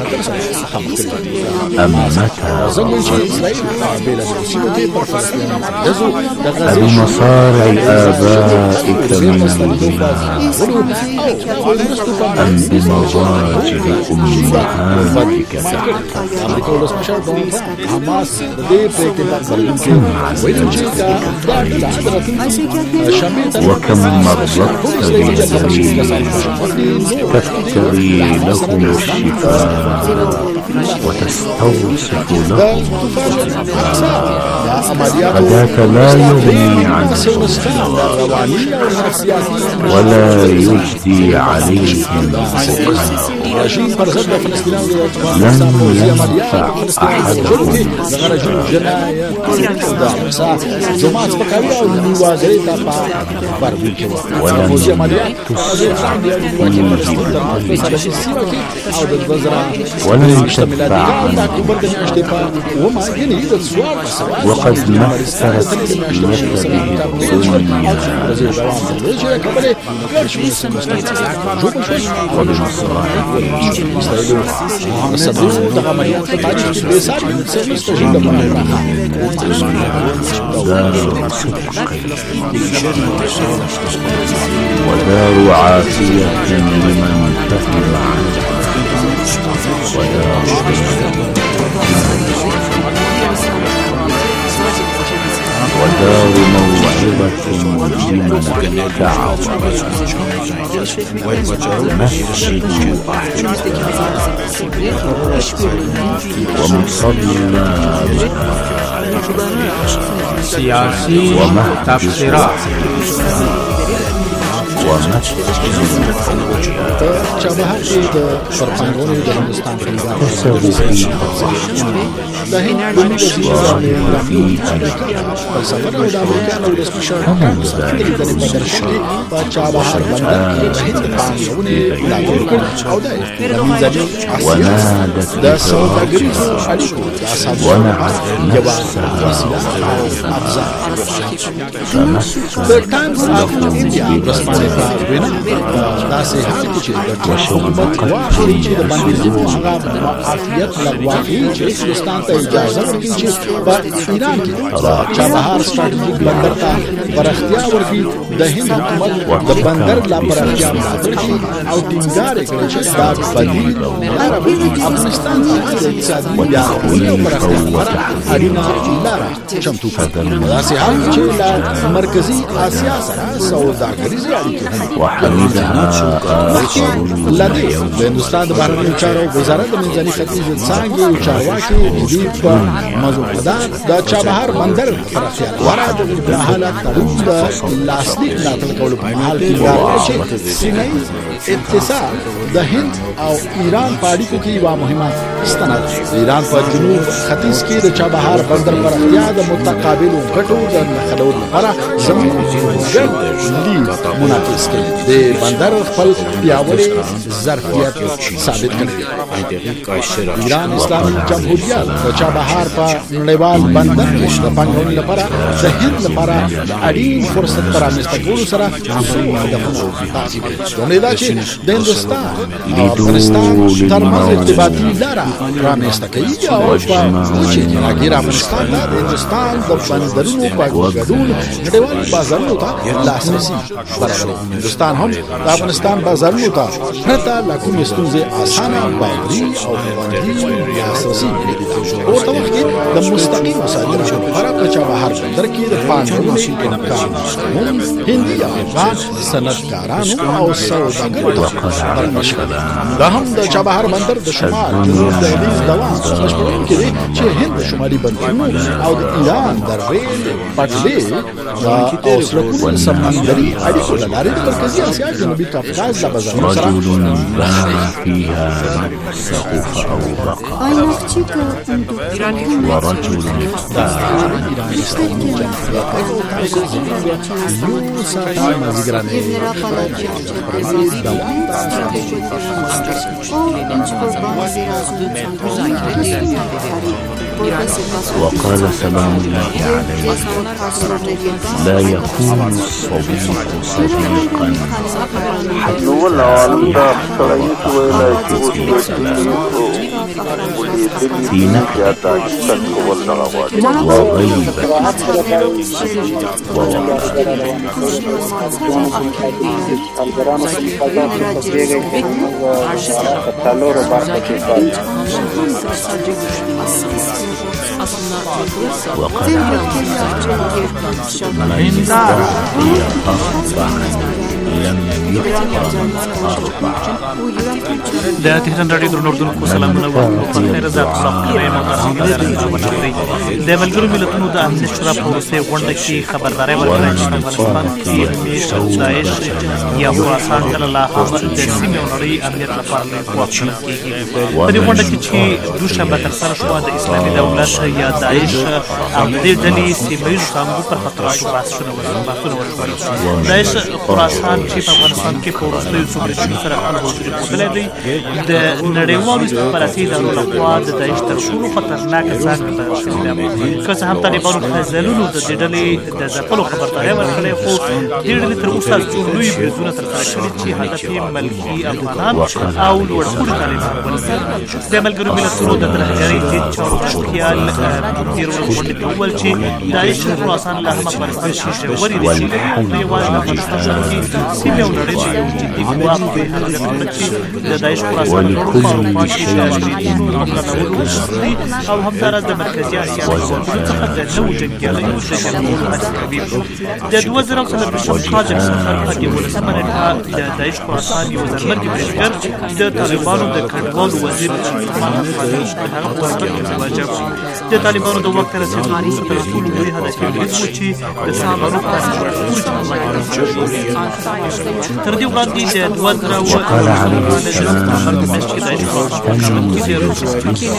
أم متى أبمصارع آبائك من البلاد أم بمضاجع أمهاتك تحت امریکا ولسمشر ډونالډ ټرمپ حماس د دې پریکړې په اړه ویلي چې دا ډله شنبه ته وكم مرة تفتري لهم الشفاء وتستوصف لهم فذاك لا يغني عنه ولا يجدي عليهم بكاء لن ينفع أحدهم ولن ولن يشفع عنه وقد مثلت يد به الدنيا ودار عافية لمن فهم عنه ودار ودار موعظة لمن اتعظ مسجد ومصلى سياسي تبصرات چابهار کې د فرهنګونو د هندستان د هند د فلسفه او د امریکا او د سپیشل کانګرس د بدرشي په چابهار باندې د هند قانوني لاګو او د منځني اسیا د سوداګریز اړیکو د اساسي جواب افزار د ټایمز اف انډیا رسمانه وینا دا سه حال کې چې د حکومت واخلي چې د باندې هغه معافیت لغواکي چې هندستان ته اجازه ورکړي چې په ایران کې چابهار ستراتیژیک بندر ته ورختیا ورکړي د هند حکومت د بندر لا پراختیا ملاتړ کوي او ټینګار کوي چې دا بدیل افغانستان ته د اقتصادي یا پراختیا اړینه لاره چمتو کړي دا سه حال چې مرکزی آسیا سره سوداګریز اړیکې وحمدها آخرون لدي د هندستان د بهرنیو چارو وزارت د منځني ختیځ څنګه یو چارواکي د په موضوع ده د چابهار بندر پراختیا لپاره د حالت تړون د لاسلیک ملاتړ کولو په حال کې راځي چې سیمه اتصال د هند او ایران په اړیکو کې یو مهمه ستنه ده. ایران په جنوب ختیځ کې د چابهار بندر پراختیا د متقابلو ګټو د نښلولو لپاره زموږ ګډ منافس کوي. د بندر خپل پیاوړی ظرفیت ثابت کړی. ایران اسلامي جمهوریت د چابهار په نړیوال بندر کې د پانګونې لپاره د هند لپاره اړین فرصت پرانیسته کولو سره څو هدفونه تعقیب کړي. لومړی دا چې د هندوستان او افغانستان ترمنځ ارتباطي لاره رامنځته کوي او په وچې راګیر افغانستان د هندوستان د بندرونو په ګډون نړیوال بازارونو ته لاسرسي برابروي. هندوستان هم د افغانستان بازارونو ته پرته له کومې ستونزې اسانه باوري او خوندي لاسرسي لري. او په وخت کې د مستقیم صادراتو لپاره په چابهار بندر کې د پانګونې امکان هم هندي او افغان صنعتکارانو او سوداګرو دا هم د چابهار بندر د شمال جنوب د دهلیز دوام بشپړون کې دی چې هند شمالي بندرونو او د ایران د ریل پټلۍ او سړکونو سمندري اړیکو له لارې د مرکزي اسیا جنوبي کافکاز د بازارونو سره رجل بان فيها سقف أو بقى ورجل وقال سلام الله عليه لا يكون الصديق صديقا عميقا نو والعالم دا سړی ویلای چې اوس في نفس وغيبة وقد من دار هي أصبحت لم يحفظ أربعة د تهران رادیو درنو اردوونکو سلامونه ورکړو په خیر زه صاحب یم د ملګرو ملتونو د امنیت شورا په وروستۍ غونډه کې خبرداری ورکړه چې افغانستان کې همیشه داعش یا خراسان کله لا هم د سیمې او نړۍ امنیت لپاره لوی ګواښ ګڼل کېږي. په دې غونډه کې چې دوشنبه ترسره شوه د اسلامي دولت یا داعش او د دې ډلې سیمه ییزو څانګو پر خطراتو بحثونه وشول. داعش خراسان چې په افغانستان کې په وروستیو څو ورځو سره خپل حضور ښودلی دی د نړیوالو استخباراتي ادارو لخوا د داعش تر ټولو خطرناکه څانګه بلل شوې ده. که څه هم طالبانو په ځلونو د دې ډلې د ځپلو خبرداری ورکړی، خو دې ډلې تر اوسه څو لوی بریدونه ترسره کړي چې هدف یې ملکي افغانان او لوړپوړي طالبان ونیسي. د ملګرو ملتونو د ترهګرۍ ضد چارو مرستیال تیر ورځ غونډې ته وویل چې داعش خراسان لا هم افغانستان کې ژورې ریښې لري او نه یوازې د افغانستان بلکې سیمې او نړۍ ته یو جدي ګواښ دی. هغه ګټه چې د داعش خراسان په اروپا کې د شهیدانو مقررولو دي او همداراز د مرکزي اسیا له هېوادونو څخه د نوو جنګیالیو د جلبولو هڅې کوي. د دوه زره څلرویشتم کال د ډسمبر په یولسمه نېټه د داعش خراسان یو زرمرګي بریدګر د طالبانو د کډوالو وزیر عثمان افغاني د هغه په وخت کې متوجه شو. د طالبانو د واک ته رسېدو وروسته تر ټولو لوی هدف یې ولید و چې د طالبانو په لوړپوړي تر دې وړاندې د دوه زره اووه کال د نومبر په میاشت کې داعش خراسان کې د روسیې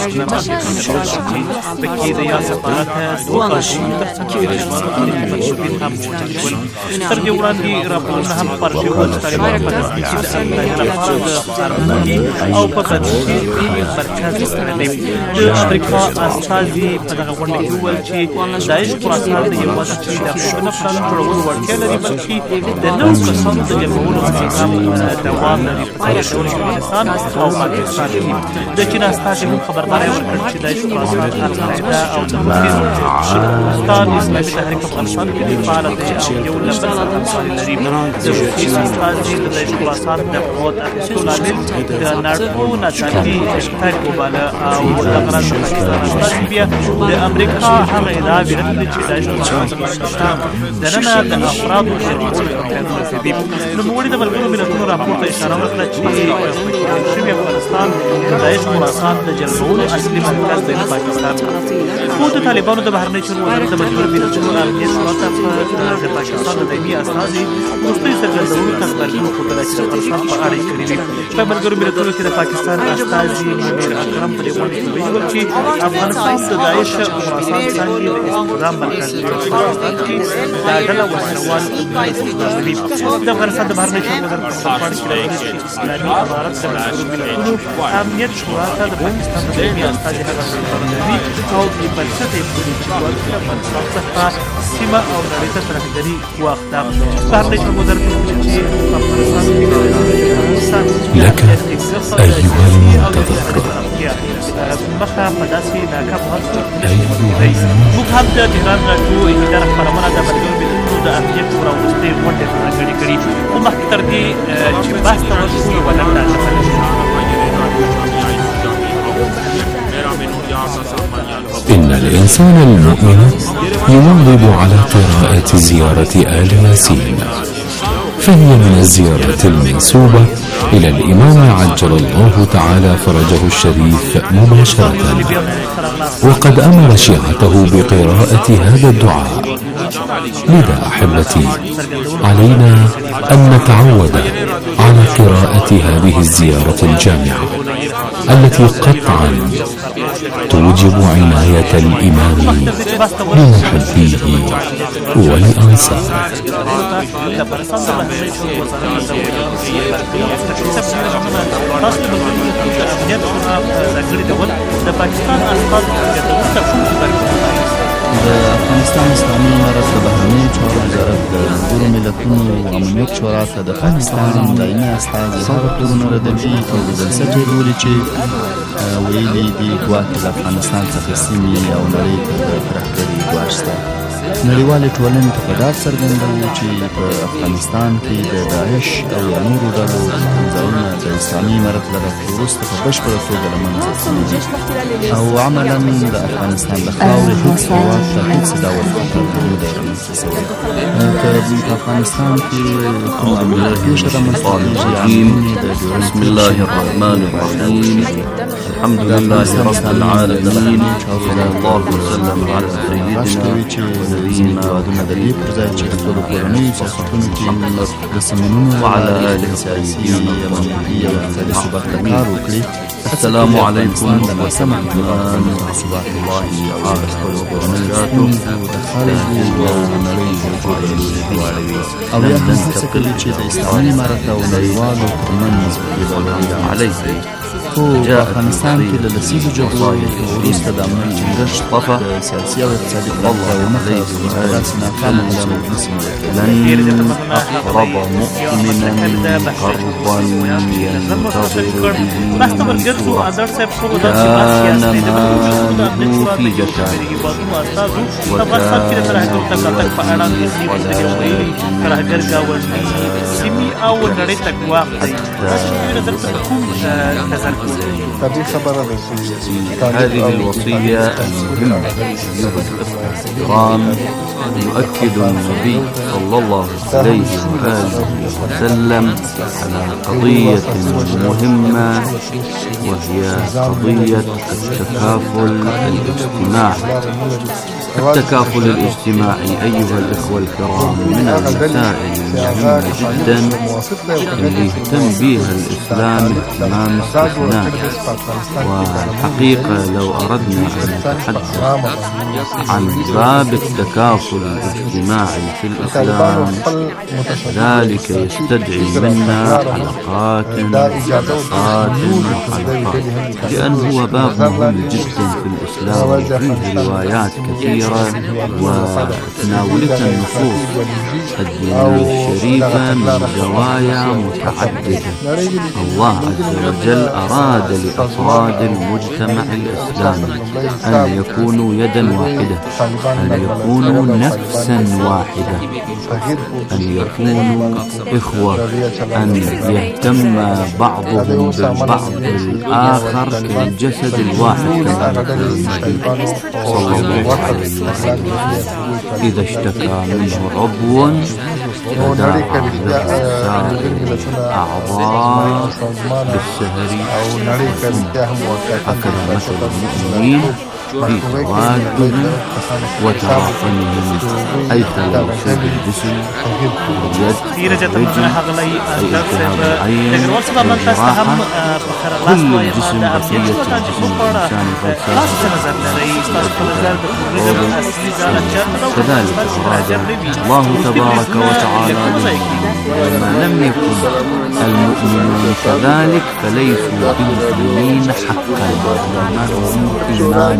پکې د یا سفارت دوه کاشي ترڅنګ د رشوتو منشورین هم موجود ول. تر دې وړاندې راپورونه هم خپاره شوي وو چې طالبان په رسمي کې د امنیت لپاره د څارنې او په بدخشي مرکز کړی. د افریقا استازي په دغه غونډه کې وویل چې داعش خراسان د یوازې چې د افغان پلان جوړولو وړتیا لري، بلکې د نوو کسانو د جلبولو هڅې هم دوام لري په افغانستان او پاکستان کې. د چین استازي هم خبرداری ورکړ چې داعش خراسان القاعده او د افغانستان اسلامي تحریک افغانستان کې فعاله دی او یو له بل سره همکاري لري. د روسیې استازي د داعش خراسان د قوت اخیستو لامل د ناټو ناڅاپي اشتراک وباله او دغه راز د پاکستان استازي بیا د امریکا هغه ادعاوې ردې چې داعش خراسان د پاکستان دننه د افرادو د جلبولو امکانات کوي. نوموړي د ملګرو ملتونو راپور ته اشاره وکړه چې په کېدل شوي افغانستان د داعش خراسان د جلبولو اصلي مرکز دی د پاکستان. خو د طالبانو د بهرنیو چارو وزارت د ملګرو ملتونو امنیت شورا ته د پاکستان د دایمي استازي وروستیو څرګندونو ته غبرګون ښودلی چې د افغانستان په اړه یې کړي وي. په ملګرو ملتونو کې د پاکستان استازي منیر اکرم په دې غونډه کې ویلي ول چې افغانستان د داعش خراسان څانګې د استخدام مرکز دی. په پاکستان کې دا ډله وسلوال استخداموي. د افغانستان د بهرنیو چارو وزارت په غونډه کې راغلي چې اسلامي امارت د ملګرو ملتونو امنیت شورا ته د پاکستان د دایمي استازي هغه ورکړي او بې بنسټه یې بولي چې ولې افغانستان څخه سیمه او نړۍ ته ترهګري ګواښ ده. بهرنیو چارو وزارت وویل چې افغانستان لك أيها المنتظر مخه په داسې ناکام حال کې موږ هم د تهران راډیو اداره خپرونه د ملګرو ملتونو د امنیت شورا وروستۍ غونډې راغونډې کړي، خو مخکې تر دې چې بحث ته ورشو یوه لنډه نښه إن الإنسان المؤمن يواظب على قراءة زيارة آل ياسين، فهي من الزيارات المنسوبة إلى الإمام عجل الله تعالى فرجه الشريف مباشرة، وقد أمر شيعته بقراءة هذا الدعاء. لذا أحبتي علينا أن نتعود على قراءة هذه الزيارة الجامعة التي قطعا توجب عناية الإمام لمحبيه ولأنصاره. د افغانستان افغانستان اسلامي امارت د بهرنیو چارو وزارت د ملګرو ملتونو امنیت شورا ته د افغانستان دایمي استازي هغه تورونه ردوي او د بنسټ ډول چې ویلي دي ګواکې د افغانستان څخه سیمې او نړۍ ته د ترهګرۍ ګواښ شته. نړیوالې ټولنې ته په ډاډ څرګندوي چې په افغانستان کې د داعش او یا نورو ډلو ځایونه د اسلامي امارت له راتلو وروسته په بشپړه توګه له منځه تللي دي او عملا د افغانستان د خاورې هېڅ هېواد ته هېڅ ډول خطر نه دی رامنځته شوی. که په افغانستان کې کوم عملیات پېښه رامنځته کېږي بسم الله الرحمن الرحيم الحمد لله رب العالمين صلى الله وسلم على سيدنا ونبينا وعلى آله وصحبه. السلام عليكم ورحمة الله وبركاته. په افغانستان کې د لسیزو جګړو وروسته د امن ټینګښت د سیاسي او اقتصادي پرمختګ مخه داسې ناکامه لن أقرب مؤمنا قربا ينتظر به كان ماله في جتان هذه الوصية المهمة أيها الكرام يؤكد النبي صلى الله عليه وآله وسلم على قضية مهمة وهي قضية التكافل الاجتماعي. التكافل الاجتماعي أيها الإخوة الكرام من المسائل المهمة جدا اللي يهتم بها الإسلام اهتمام استثنائي. والحقيقة لو أردنا أن نتحدث عن باب التكافل الاجتماعي في الإسلام ذلك يستدعي منا حلقات وحلقات وحلقات لأنه هو باب مهم جدا في الإسلام فيه روايات كثيرة وتناولت النصوص الدينية الشريفة من زوايا متعددة. الله عز وجل أراد لأفراد المجتمع الإسلامي أن يكونوا يدا واحدة، أن يكونوا نفسا واحدة، أن يكونوا إخوة، أن يهتم بعضهم بالبعض الآخر كالجسد الواحد كما قال النبي صلى الله عليه وسلم إذا اشتكى منه عضو تداعى له سائر الأعضاء بالسهر. هكذا مثل المؤمنين في توادهم وتراحمهم أي تلاشي بالجسم واليد والرجل أي التهاب العين والجراحة كل الجسم بقية الجسم الإنسان كذلك أراد الله تبارك وتعالى وما لم يكن المؤمنون كذلك فليسوا بالمؤمنين حقا وما هم إيمان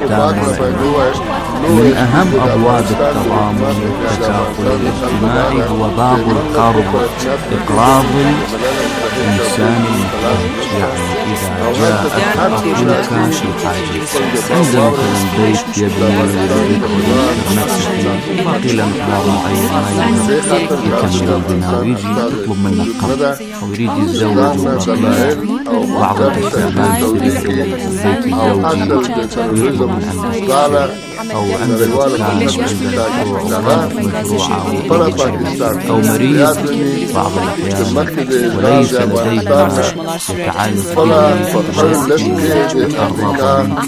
من أهم أبواب التضامن والتكافل الاجتماعي هو باب القرض، إقراض الإنسان المحتاج. يعني إذا جاء أخوك في حاجة عند مثلا بيت يبني ويريد نفسه وقيل مقدار معين ما يكمل البناء ويجي يطلب منك قرض أو يريد يتزوج بعض الأشياء ما يصير في البيت الزوجي ويطلب من عندك أو عند الإسلام مشروع أو مريض بعض الأحيان وليس لديه ما يتعالج به يتقرب منك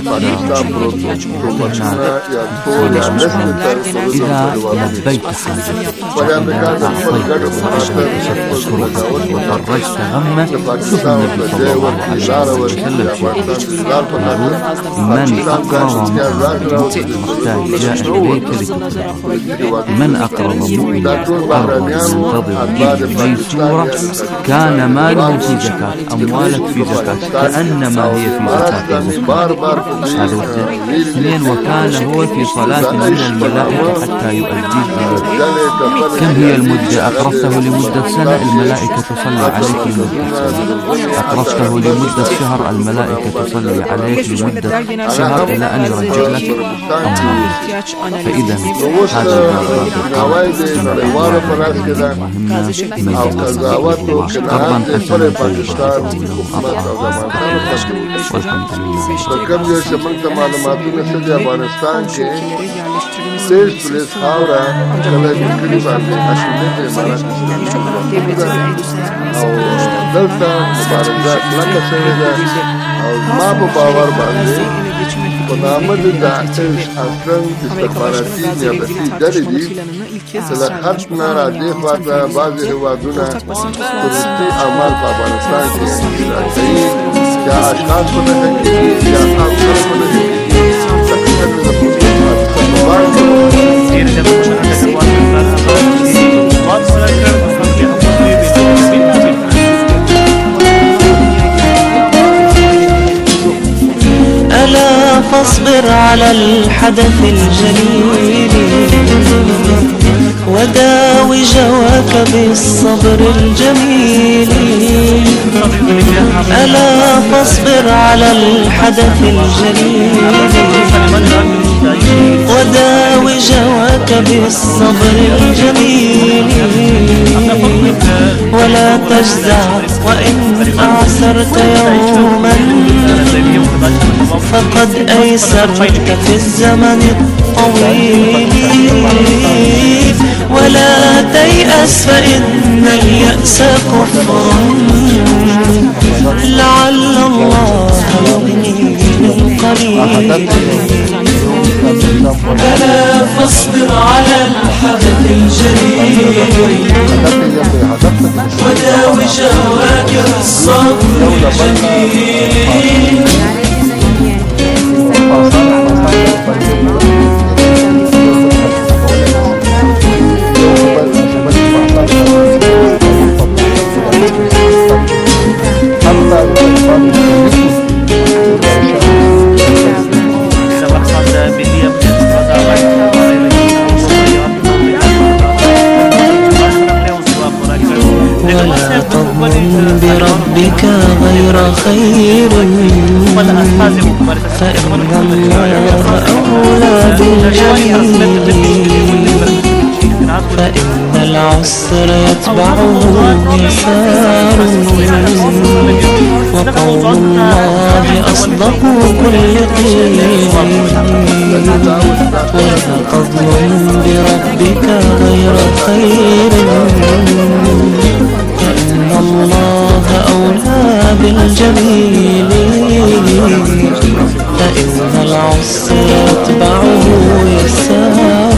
إذا لبيت حاجة وإذا أعطيت وأشرت وفرجت همه شوف النبي صلى الله عليه وسلم من أقرض محتاج جاء إليك لتقرض. من أقرض مؤمنا قرضا ينتظر به ميسورة كان ماله في زكاة، أموالك في زكاة كأنما هي في زكاة المسلم. هذا واحد. اثنين، وكان هو في صلاة من الملائكة حتى يؤديه. كم هي المدة؟ أقرضته لمدة سنة، الملائكة تصلي عليك لمدة سنة. أقرضته لمدة شهر، الملائكة تصلي عليك لمدة شهر إلى أن يرجع لك أموالك. فإذا هذا القرض قرضا حسنا تیز پولیس خاورا کله کلی باندې اشوله په امارات او دلته مبارزات لکه څنګه ده او ما په باور باندې په نامه د داعش اصلا استخباراتي نیابتي ډلې دي چې له خط نه راځي خواته بعضې هېوادونه تروریستي اعمال په افغانستان کې اجرا کوي، یا اشخاص په نښه کېږي یا افکار په نښه کېږي. ألا فاصبر على الحدث الجليل وداوي جواك بالصبر الجميل. ألا فاصبر على الحدث الجليل وداوي جواك بالصبر الجميل. ولا تجزع وإن أعسرت يوما فقد أيسرت في الزمن الطويل. ولا تيأس فإن اليأس كفر لعل الله يغني من قليل. ألا فاصبر على الحدث الجليل وداوي جواك بالصبر الجميل. ولا تظن بربك غير خير فإن الله أولى بالجميل. فإن العسر يتبعه يسار وقول الله أصدق كل قيل. ولا تظن بربك غير خير فإن الله أولى بالجميل. فإن العسر يتبعه يسار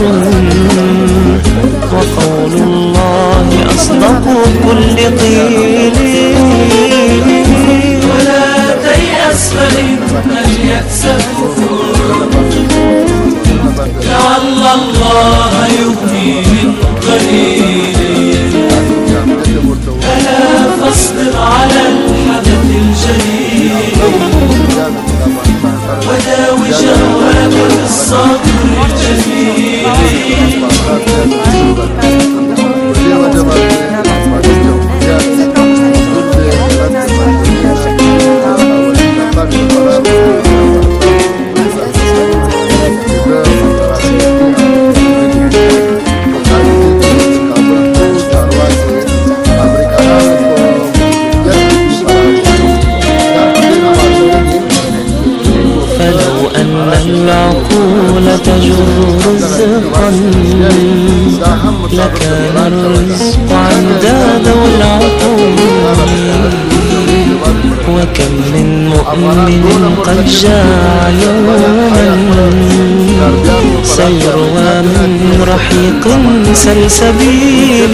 وقول الله أصدق كل قيل. ولا تيأس فإن اليأس كفر لعل الله يغني من قليل. ألا فاصبر على الحدث الجليل وداوي جواك بالصبر الجميل. العقول تجر رزقا لكان الرزق عند ذوي العقول. وكم من مؤمن قد جاء يوما سيروى من رحيق سلسبيل.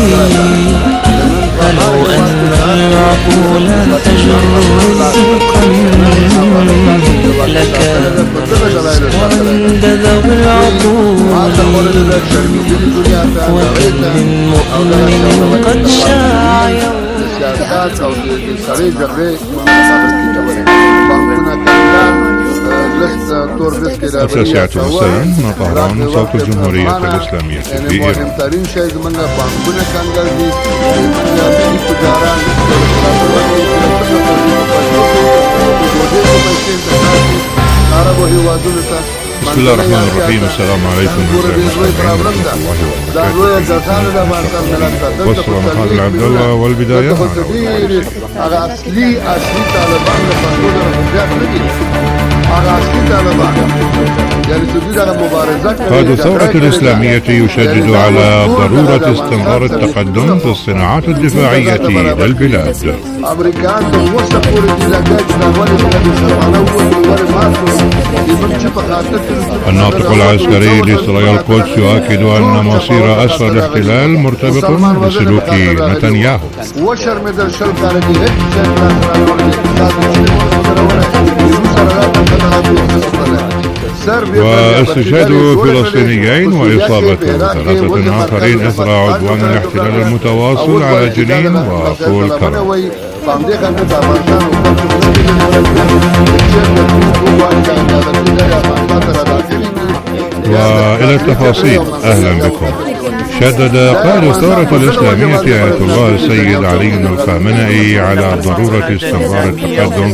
فلو أن العقول تجر رزقا لكان الرزق عند وكم من مؤمن قد شاع يوم التاسعة مساء من طهران صوت الجمهورية الإسلامية في إيران. بسم الله الرحمن الرحيم. السلام عليكم ورحمة الله وبركاته. وصل محمد عبد الله والبداية قائد الثورة الإسلامية يشدد على ضرورة استمرار التقدم في الصناعات الدفاعية للبلاد. الناطق العسكري لإسرائيل القدس يؤكد أن مصير أسر الاحتلال مرتبط بسلوك نتنياهو. واستشهاد فلسطينيين وإصابة ثلاثة آخرين إثر عدوان الاحتلال المتواصل على جنين وطول كرم. وإلى التفاصيل، أهلا بكم. شدد قائد الثورة الإسلامية آية الله السيد علي الخامنئي على ضرورة استمرار التقدم